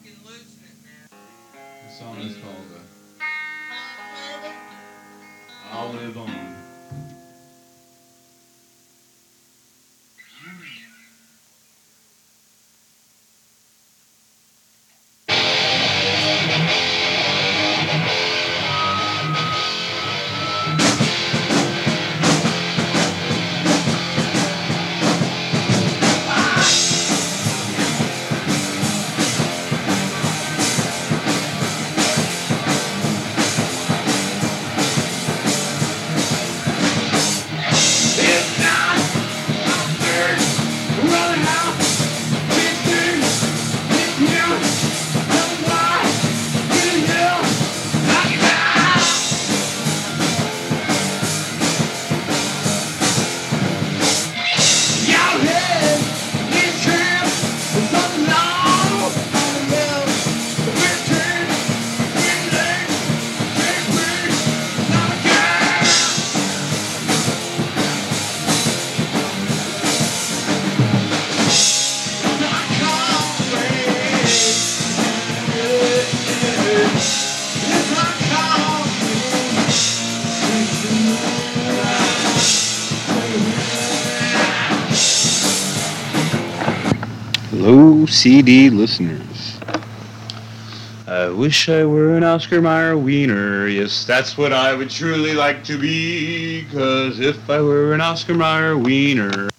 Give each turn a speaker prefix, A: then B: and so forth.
A: The song is called I'll Live On.
B: Hello, CD listeners.
A: I wish I were an Oscar Mayer wiener. Yes, that's what I would truly like to be. 'Cause if I were an Oscar Mayer wiener,